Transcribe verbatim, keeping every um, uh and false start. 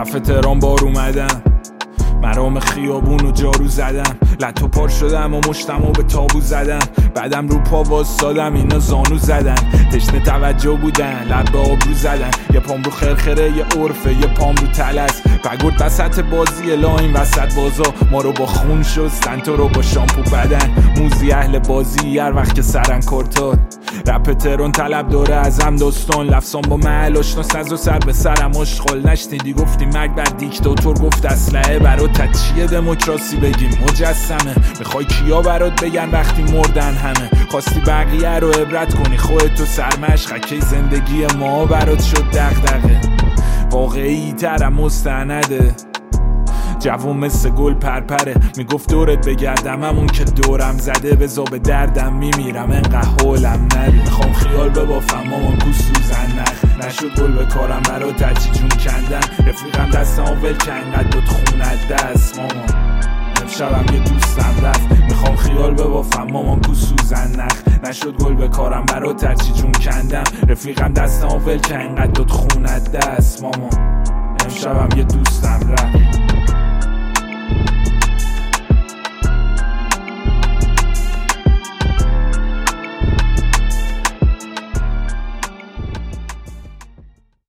کف تهران بار اومدم، مرام خیابون و جارو زدم، لطو پار شدم و مشتم و به تابو زدم، بعدم رو پا واسادم اینا زانو زدن، تشنه توجه بودن لب به آبرو زدن، یه پام رو خرخره یه عرفه یه پام رو تلس، پگرد وسط بازی لاین وسط بازا، ما رو با خون شستن تو رو با شامپو بدن، موزی اهل بازی هر وقت که سرن کارتاد، رپ تهران طلب داره ازم داستان، لفظان با محل آشنا سز و سر به سرم اشغال، نشنیدی گفتی مرگ بر دیکتاتور، گفت اسلحه برات چیه دموکراسی بگیم مجسمه، میخوای کیا برات بگن وقتی مردن همه، خواستی بقیه رو عبرت کنی خودتو سرمش، خکه زندگی ما برات شد دغدغه، واقعی ترم مستنده، جوون مثل گل پرپره، میگفت دورت بگردم همون که دورم زده، بزا به دردم میمیرم انقدر حولم نری، میخوام خیال ببافم مامان کو سوزن نخ، نشد گل به کارم برا ترچی جون کندن، رفیقم دستم ول که انقدر دوت خونت دست مامان، امشبم یه دوستم رفت، میخوام خیال ببافم مامان کو سوزن نخ، نشد گل به کارم برا ترچی جون کندم، رفیقم دستم ول که انقدر دوت خونت دست مامان، امشبم یه دوستم